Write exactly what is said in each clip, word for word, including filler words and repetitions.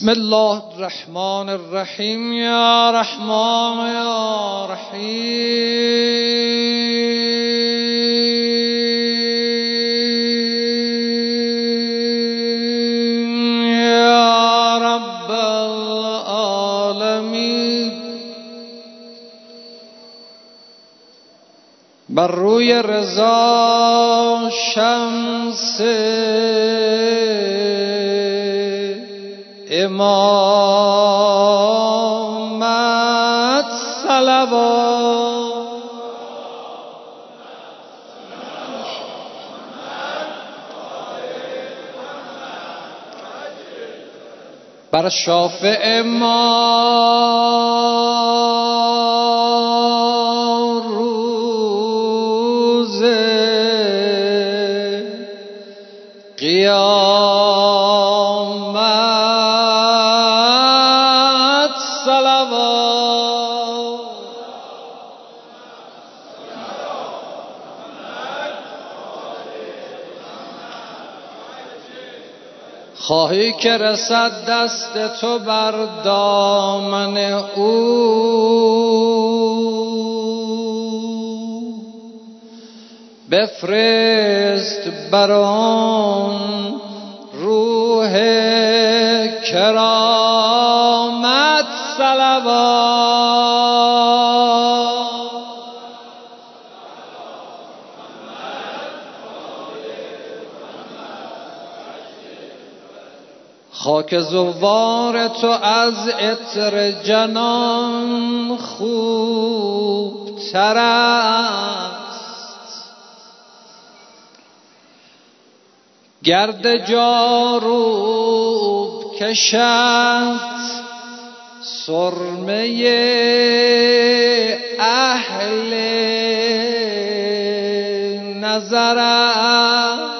بسم الله الرحمن الرحیم. یا رحمان یا رحیم یا رب العالمین. بر روی رضا شمس امامت صلوات. بر شافع ما روز قیامت خواهی که رسد دست تو بر دامن او، بفرست بر آن روح کرامت صلوات. خاک زوار تو از عطر جنان خوب تر است، گرد جاروب کشد سرمه اهل نظر است.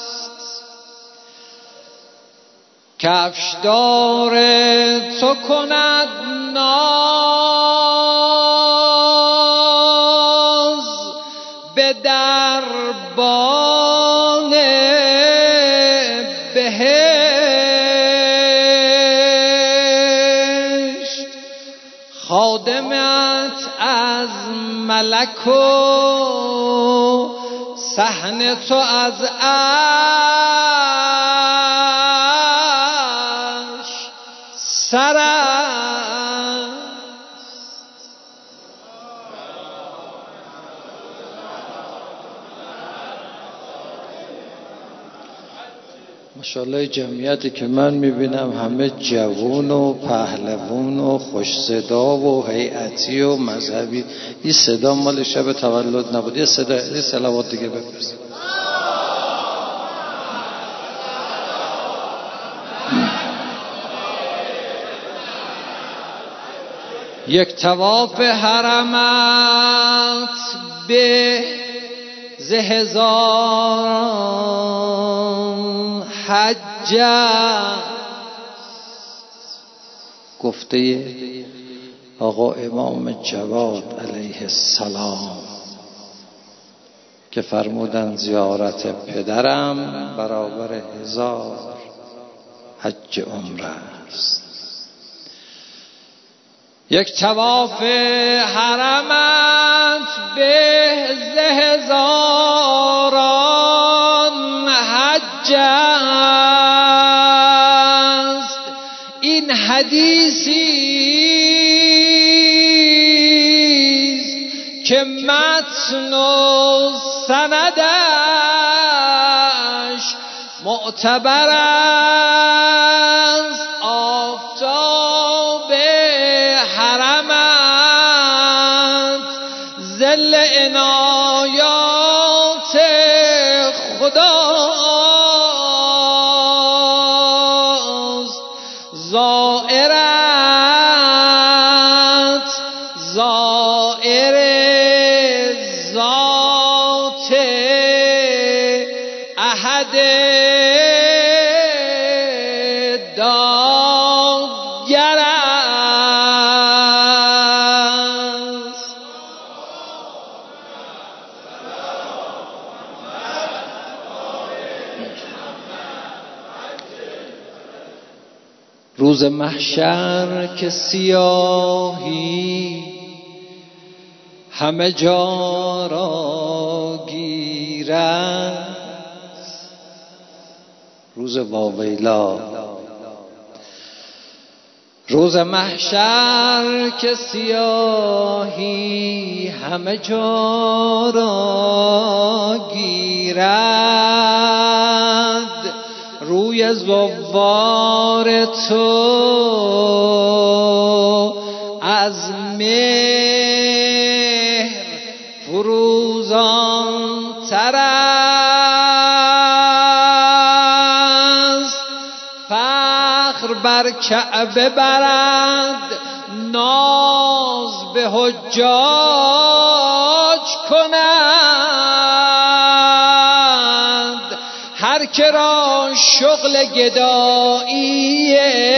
کفشدار تو کند ناز به دربان بهشت، خادمت از ملک و صحن تو از سر است. ماشاءالله جمعیتی که من میبینم همه جوون و پهلوون و خوش صدا و هیئتی و مذهبی. این صدا مال شب تولد نبود. یه صدا یه صلوات دیگه بفرست. یک طواف حرمت به ز هزاران حج است. گفته آقا امام جواد علیه السلام که فرمودن زیارت پدرم برابر هزار حج عمره است. یک طواف حرمت به ز هزاران حج است. این حدیثی است که متن و سندش معتبر است. آفتاب حرمت ظل عنایات خداست. زائرت زائر ذات احد دادگر است. روز محشر که سیاهی همه جا را گیرد، روز واویلا. روز محشر که سیاهی همه جا را گیرد، روی زوار تو از مهر فروزان تر است. فخر بر کعبه برد، ناز به حجاج کند. هر که را شغل گدایی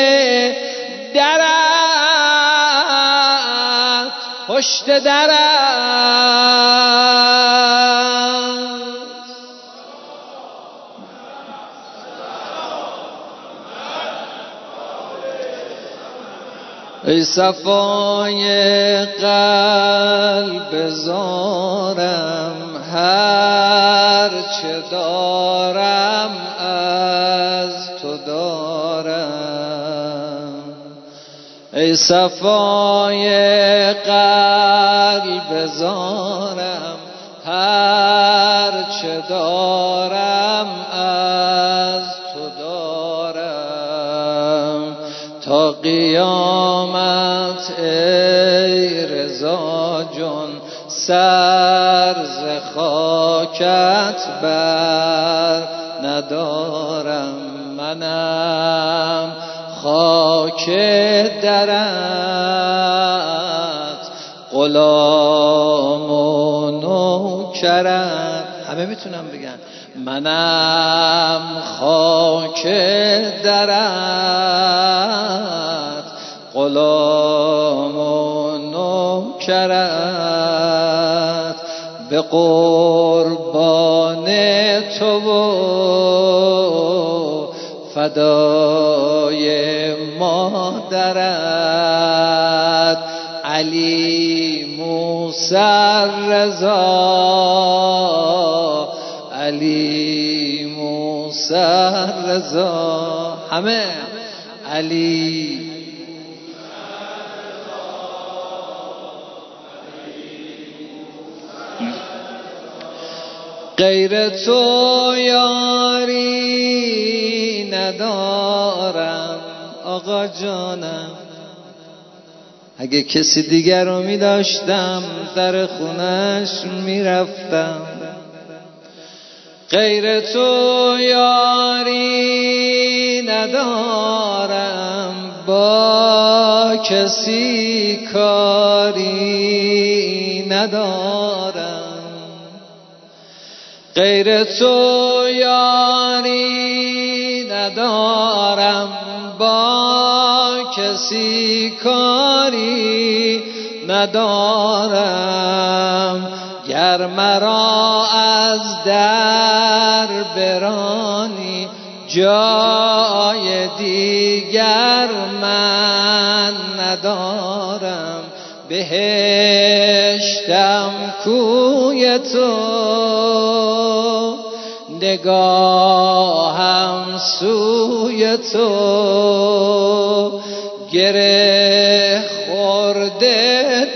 درت پشت درت. ای صفای قلب زارم، هر چه دارم از تو دارم. ای صفای قلب زارم، هر چه دارم از تو دارم. تا قیامت ای رضا جان، سر ز خاکت بر ندارم. منم خاک درت، غلام و نوکرت. همه میتونم بگن منم خاک درت، غلام و نوکرت. به قربان تو و فدای مادرت، علی موسی رضا، علی موسی رضا. همه علی غیر تو یاری ندارم آقا جانم. اگه کسی دیگر رو می داشتم در خونش می رفتم. غیر تو یاری ندارم، با کسی کاری ندارم. غیر تو یاری ندارم، با کسی کاری ندارم. گر مرا از در برانی، جای دیگر من ندارم. بهشتم کوی تو، نگاهم سوی تو. گره خورده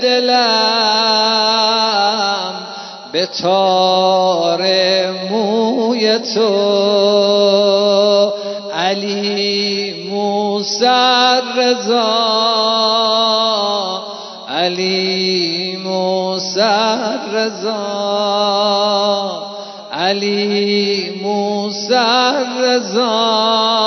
دلم به تار موی تو. علی موسی رضا، علی موسی رضا، علی موسی رضا.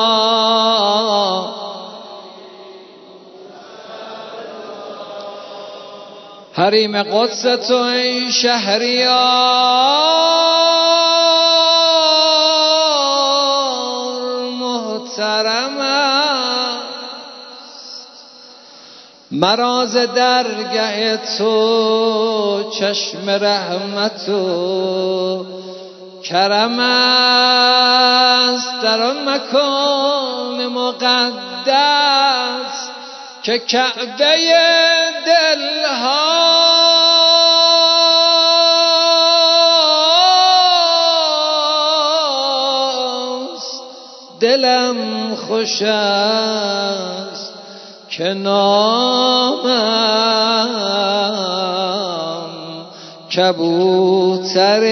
حریم قدس تو ای شهریار محترم است، مرا ز درگه تو چشم رحمت و کرم است در آن مکان مقدس که کعبه دل هاست. دلم خوش است که نامم کبوتر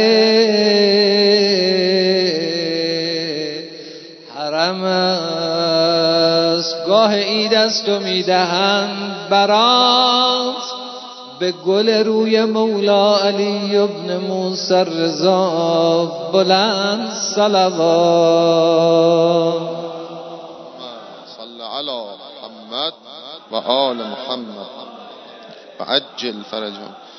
حرم است. گاه عید است و میدهند برات به گل روی مولا علی ابن موسی رضا بلند صلوات. صل علی محمد و آل محمد و عجل فرجهم.